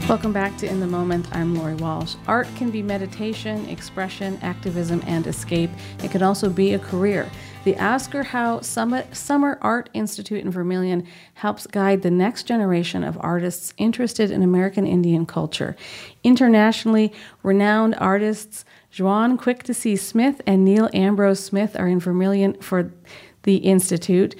Welcome back to In the Moment. I'm Lori Walsh. Art can be meditation, expression, activism, and escape. It can also be a career. The Oscar Howe Summer Art Institute in Vermilion helps guide the next generation of artists interested in American Indian culture. Internationally renowned artists Juan Quick-to-See Smith and Neil Ambrose Smith are in Vermilion for the Institute.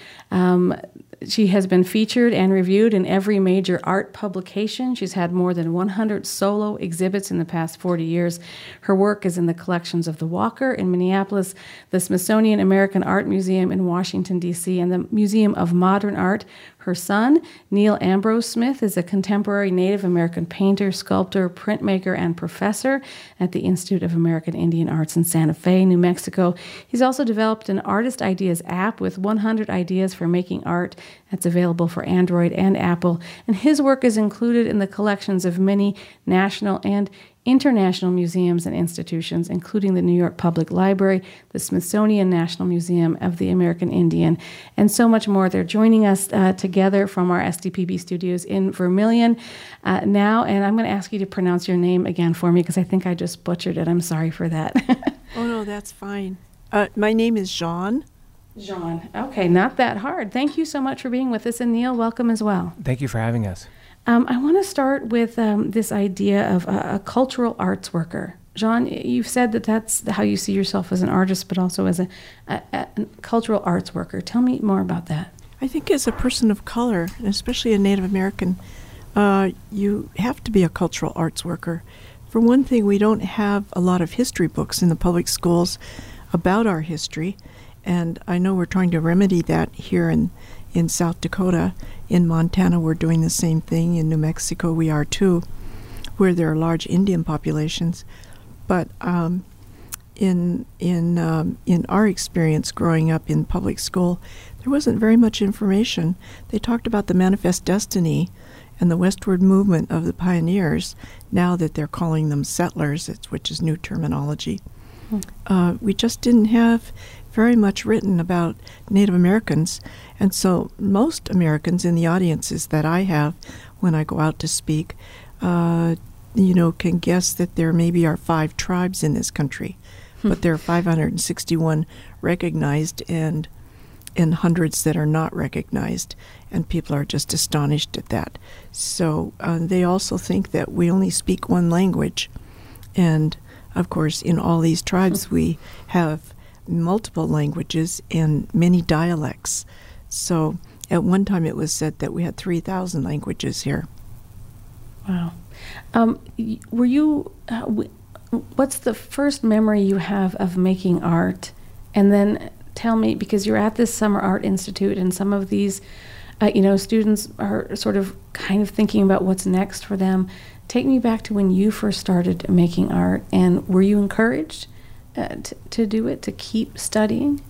She has been featured and reviewed in every major art publication. She's had more than 100 solo exhibits in the past 40 years. Her work is in the collections of the Walker in Minneapolis, the Smithsonian American Art Museum in Washington, D.C., and the Museum of Modern Art. Her son, Neil Ambrose Smith, is a contemporary Native American painter, sculptor, printmaker, and professor at the Institute of American Indian Arts in Santa Fe, New Mexico. He's also developed an Artist Ideas app with 100 ideas for making art that's available for Android and Apple. And his work is included in the collections of many national and international museums and institutions, including the New York Public Library, the Smithsonian National Museum of the American Indian, and so much more. They're joining us together from our SDPB studios in Vermilion now, and I'm going to ask you to pronounce your name again for me because I think I just butchered it. I'm sorry for that. Oh, no, that's fine. My name is Jean. Jean. Okay, not that hard. Thank you so much for being with us, and Neil, welcome as well. Thank you for having us. I want to start with this idea of a cultural arts worker. Jean, you've said that that's how you see yourself as an artist, but also as a cultural arts worker. Tell me more about that. I think as a person of color, and especially a Native American, you have to be a cultural arts worker. For one thing, we don't have a lot of history books in the public schools about our history, and I know we're trying to remedy that here in South Dakota. In Montana, we're doing the same thing. In New Mexico, we are too, where there are large Indian populations. But in our experience growing up in public school, there wasn't very much information. They talked about the Manifest Destiny and the westward movement of the pioneers, now that they're calling them settlers, which is new terminology. We just didn't have very much written about Native Americans, and so most Americans in the audiences that I have when I go out to speak, can guess that there maybe are 5 tribes in this country, but there are 561 recognized and hundreds that are not recognized, and people are just astonished at that. So they also think that we only speak one language, and of course in all these tribes we have multiple languages and many dialects. So at one time it was said that we had 3,000 languages here. Wow. Were you, what's the first memory you have of making art? And then tell me, because you're at this Summer Art Institute and some of these, students are sort of kind of thinking about what's next for them. Take me back to when you first started making art, and were you encouraged to do it, to keep studying?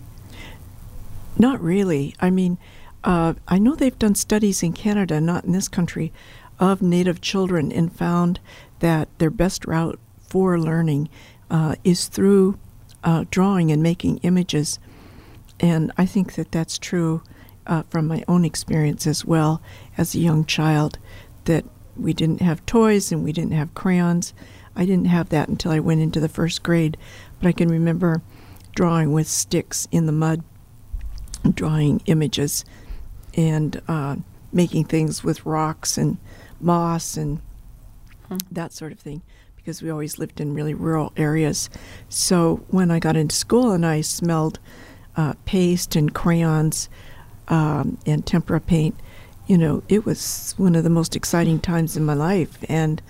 Not really. I mean, I know they've done studies in Canada, not in this country, of Native children, and found that their best route for learning is through drawing and making images. And I think that that's true from my own experience as well as a young child, that we didn't have toys and we didn't have crayons. I didn't have that until I went into the first grade. But I can remember drawing with sticks in the mud, drawing images, and making things with rocks and moss and that sort of thing, because we always lived in really rural areas. So when I got into school and I smelled paste and crayons and tempera paint, it was one of the most exciting times in my life. And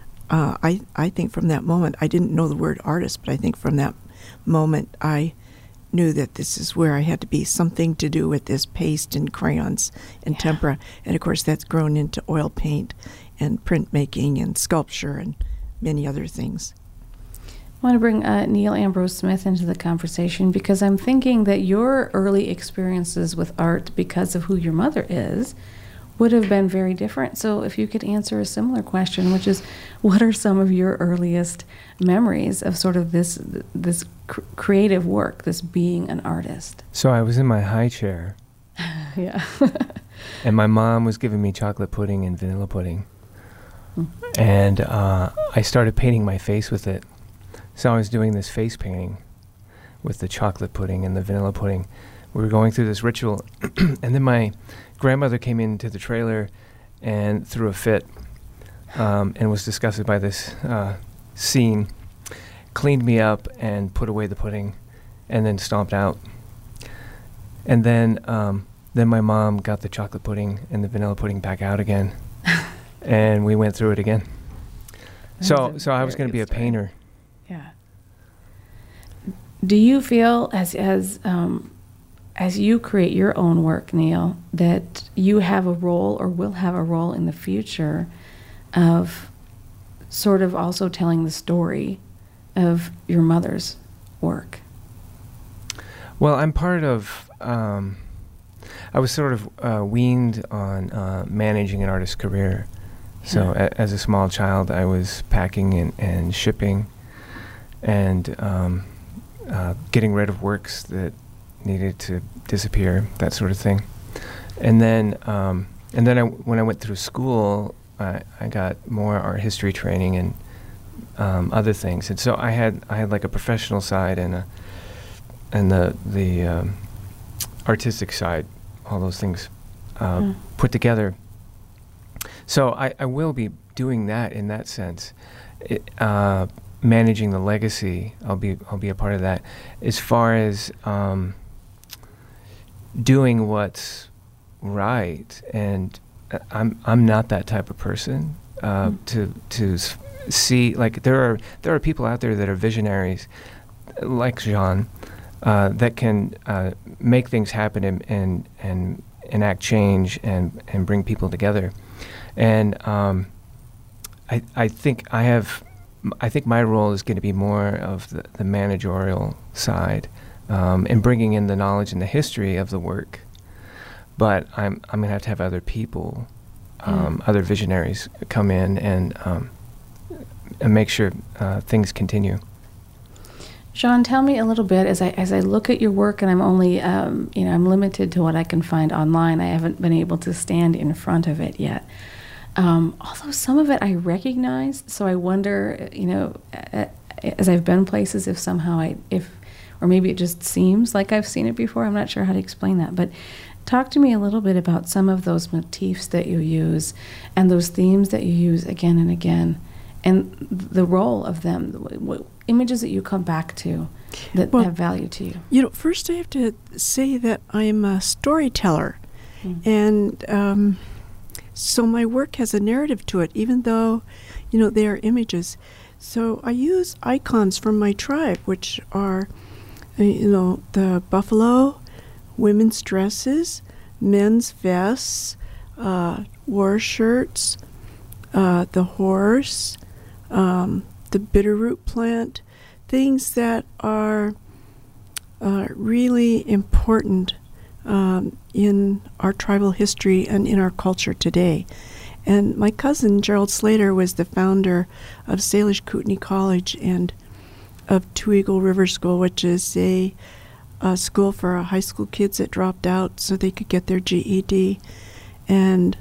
I think from that moment, I didn't know the word artist, but I think from that moment I knew that this is where I had to be, something to do with this paste and crayons and tempera. And of course that's grown into oil paint and printmaking and sculpture and many other things. I want to bring Neil Ambrose Smith into the conversation, because I'm thinking that your early experiences with art, because of who your mother is, would have been very different. So if you could answer a similar question, which is, what are some of your earliest memories of sort of this creative work, this being an artist? So I was in my high chair. Yeah. And my mom was giving me chocolate pudding and vanilla pudding. And I started painting my face with it. So I was doing this face painting with the chocolate pudding and the vanilla pudding. We were going through this ritual, and then my grandmother came into the trailer and threw a fit, and was disgusted by this scene, cleaned me up and put away the pudding, and then stomped out. And then my mom got the chocolate pudding and the vanilla pudding back out again, and we went through it again. So I was going to be a painter. Yeah. Do you feel as you create your own work, Neil, that you have a role or will have a role in the future of sort of also telling the story of your mother's work? Well, I'm part of, I was sort of weaned on managing an artist's career. So as a small child, I was packing and shipping and getting rid of works that needed to disappear, that sort of thing. And then when I went through school, I got more art history training and other things. And so I had like a professional side and the artistic side, all those things put together. So I will be doing that in that sense. Managing the legacy, I'll be a part of that. As far as doing what's right, and I'm not that type of person to see, like there are people out there that are visionaries, like Jean, that can make things happen and enact change and bring people together. And I think my role is going to be more of the managerial side, and bringing in the knowledge and the history of the work. But I'm going to have other people, other visionaries come in and make sure things continue. Jean, tell me a little bit as I look at your work, and I'm only I'm limited to what I can find online. I haven't been able to stand in front of it yet. Although some of it I recognize, so I wonder, as I've been places, if somehow or maybe it just seems like I've seen it before. I'm not sure how to explain that, but talk to me a little bit about some of those motifs that you use and those themes that you use again and again, and the role of them, what images that you come back to that have value to you. First I have to say that I'm a storyteller, and so my work has a narrative to it, even though, they are images. So I use icons from my tribe, which are, the buffalo, women's dresses, men's vests, war shirts, the horse, the bitterroot plant, things that are really important in our tribal history and in our culture today. And my cousin, Gerald Slater, was the founder of Salish Kootenai College and of Two Eagle River School, which is a school for high school kids that dropped out so they could get their GED. And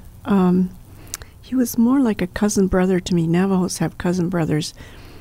he was more like a cousin brother to me. Navajos have cousin brothers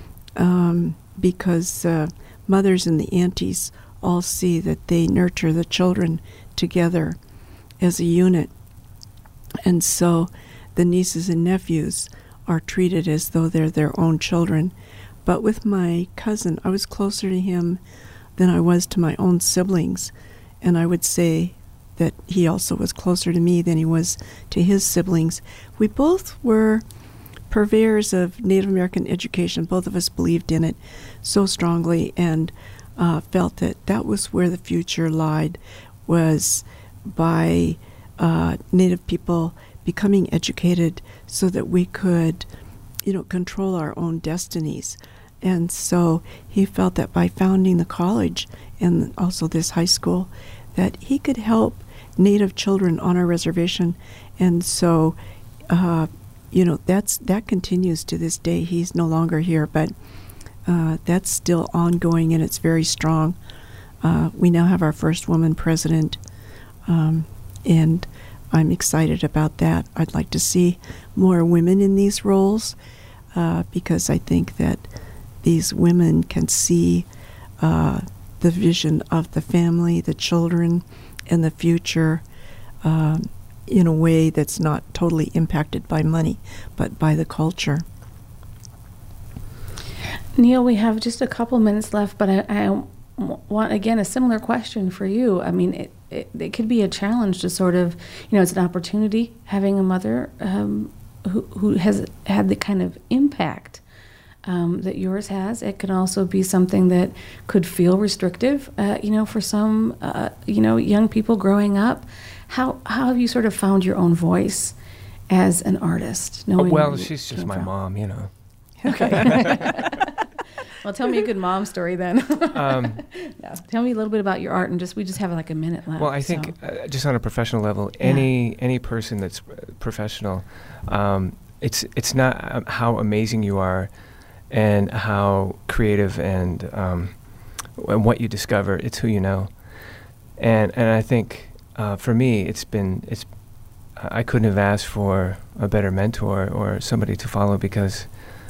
because mothers and the aunties all see that they nurture the children together as a unit. And so the nieces and nephews are treated as though they're their own children. But with my cousin, I was closer to him than I was to my own siblings. And I would say that he also was closer to me than he was to his siblings. We both were purveyors of Native American education. Both of us believed in it so strongly and felt that that was where the future lied, was by Native people becoming educated so that we could, control our own destinies. And so he felt that by founding the college and also this high school, that he could help Native children on our reservation. And so, that continues to this day. He's no longer here, but that's still ongoing and it's very strong. We now have our first woman president, and I'm excited about that. I'd like to see more women in these roles because I think that these women can see the vision of the family, the children, and the future in a way that's not totally impacted by money, but by the culture. Neil, we have just a couple minutes left, but I want, again, a similar question for you. I mean, it could be a challenge to sort of, it's an opportunity having a mother who has had the kind of impact that yours has. It can also be something that could feel restrictive, for some, young people growing up. How have you sort of found your own voice as an artist? Well, she's just my mom, Okay. Well, tell me a good mom story then. Tell me a little bit about your art, and we just have like a minute left. Well, I think just on a professional level, any person that's professional, it's not how amazing you are and how creative and what you discover. It's who you know, and I think for me, I couldn't have asked for a better mentor or somebody to follow because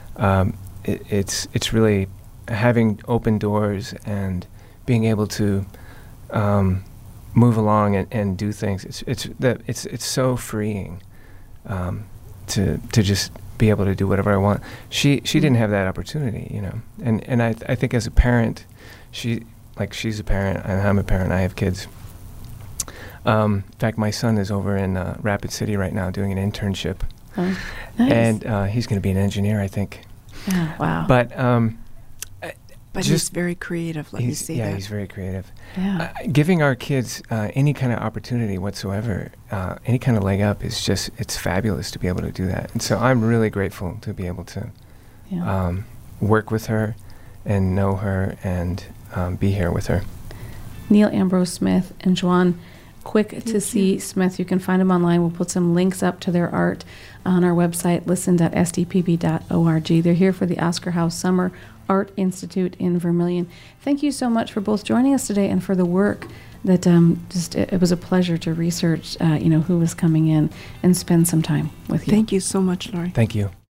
it's really having open doors and being able to move along and do things. It's so freeing to just be able to do whatever I want. She didn't have that opportunity, and I think as a parent, she's a parent and I'm a parent. I have kids. In fact, my son is over in Rapid City right now doing an internship. Oh, nice. And he's going to be an engineer, I think. Oh, wow. But he's very creative, let me say that. Yeah, he's very creative. Yeah. Giving our kids any kind of opportunity whatsoever, any kind of leg up it's fabulous to be able to do that. And so I'm really grateful to be able to work with her and know her and be here with her. Neil Ambrose Smith and Joanne Quick to see Smith. You can find them online. We'll put some links up to their art on our website, listen.sdpb.org. They're here for the Oscar Howe Summer Art Institute in Vermilion. Thank you so much for both joining us today and for the work that it was a pleasure to research, who was coming in and spend some time with you. Thank you so much, Laurie. Thank you.